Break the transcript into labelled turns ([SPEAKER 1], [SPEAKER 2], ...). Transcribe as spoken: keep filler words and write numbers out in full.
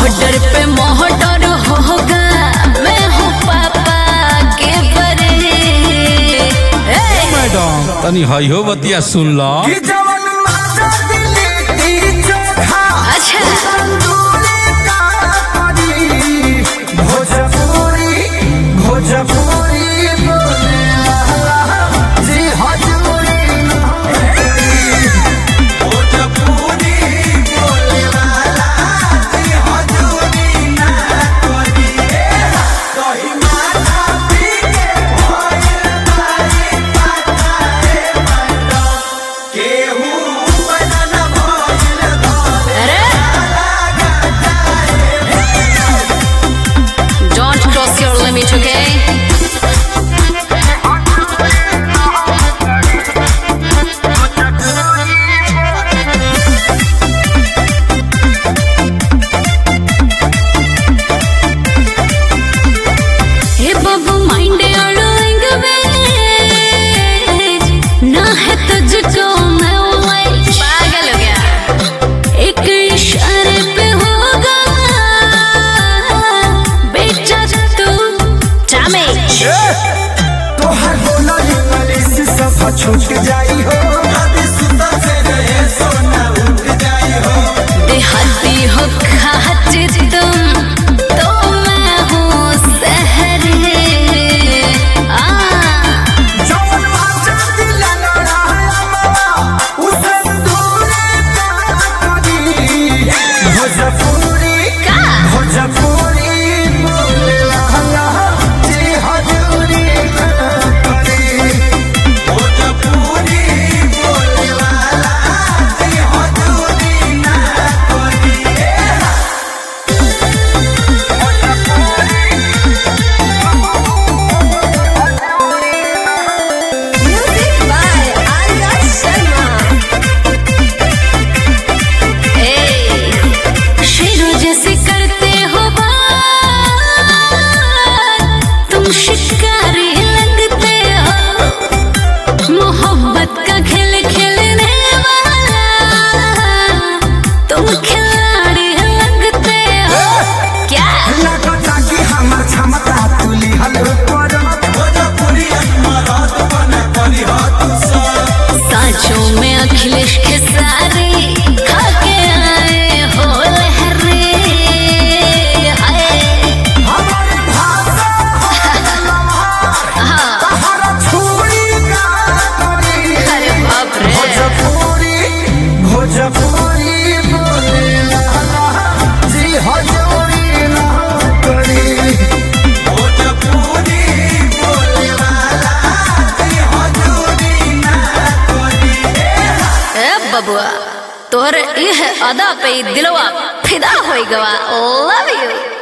[SPEAKER 1] Border पे मोहटर होगा मैं हूँ पापा के बरे।
[SPEAKER 2] मैडम तनी हाई हो बतिया सुन ला।
[SPEAKER 3] छूट जाई हो
[SPEAKER 1] देहाती हो खाचे तुम तो मैं हूँ शहरी।
[SPEAKER 3] जौन बाजा दिल लड़ा उसे दूर करी भोजपुरी
[SPEAKER 1] का
[SPEAKER 3] भोजपुरी बोले वाला जी हजूरी करी भोजपुरी बोले वाला जी हजूरी ना करी।
[SPEAKER 1] Music by Arya Sharma. शेरों जैसे करते हो बात तुम शिकारी लगते हो। मोहब्बत का खेल खेलने वाला तुम खिलाड़ी लगते हो। क्या
[SPEAKER 3] लगता कि हमार क्षमता तुली हल पर भोजपुरी मरद बने करी हाथ सर
[SPEAKER 1] सांचों में अखिलेश के सारे खाके आए हो लहरे। हाय
[SPEAKER 3] हमारी भाषा हमारा छुरी का करी
[SPEAKER 1] अरे बाप रे।
[SPEAKER 3] भोजपुरी भोजपुरी बोले वाला जी हजूरी ना करी भोजपुरी बोले वाला जी हजूरी ना करी।
[SPEAKER 1] ए बबुआ तोहरे इह अदा पे दिलवा फिदा होई गवा। Love you.